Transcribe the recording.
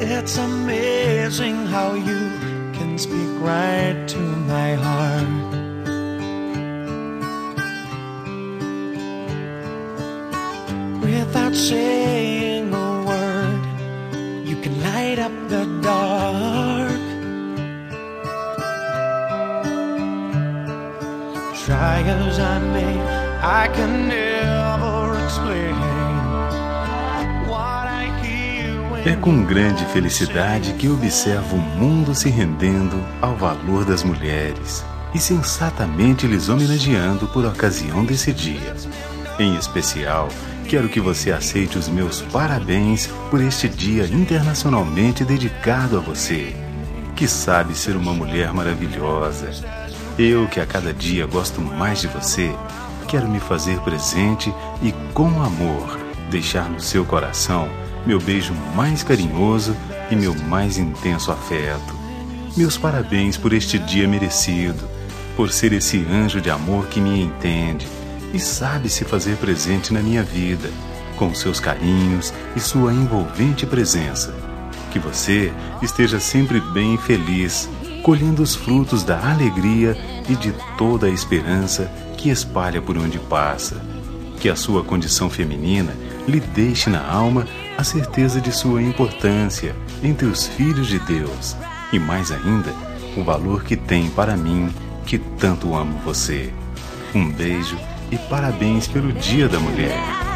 It's amazing how you can speak right to my heart. Without saying a word, you can light up the dark. Try as I may, I can never explain what I hear when. É com grande felicidade que observo o mundo se rendendo ao valor das mulheres e sensatamente lhes homenageando por ocasião desse dia. Em especial, quero que você aceite os meus parabéns por este dia internacionalmente dedicado a você, que sabe ser uma mulher maravilhosa. Eu, que a cada dia gosto mais de você, quero me fazer presente e, com amor, deixar no seu coração meu beijo mais carinhoso e meu mais intenso afeto. Meus parabéns por este dia merecido, por ser esse anjo de amor que me entende e sabe se fazer presente na minha vida, com seus carinhos e sua envolvente presença. Que você esteja sempre bem e feliz, colhendo os frutos da alegria e de toda a esperança que espalha por onde passa. Que a sua condição feminina lhe deixe na alma a certeza de sua importância entre os filhos de Deus e, mais ainda, o valor que tem para mim, que tanto amo você. Um beijo e parabéns pelo Dia da Mulher.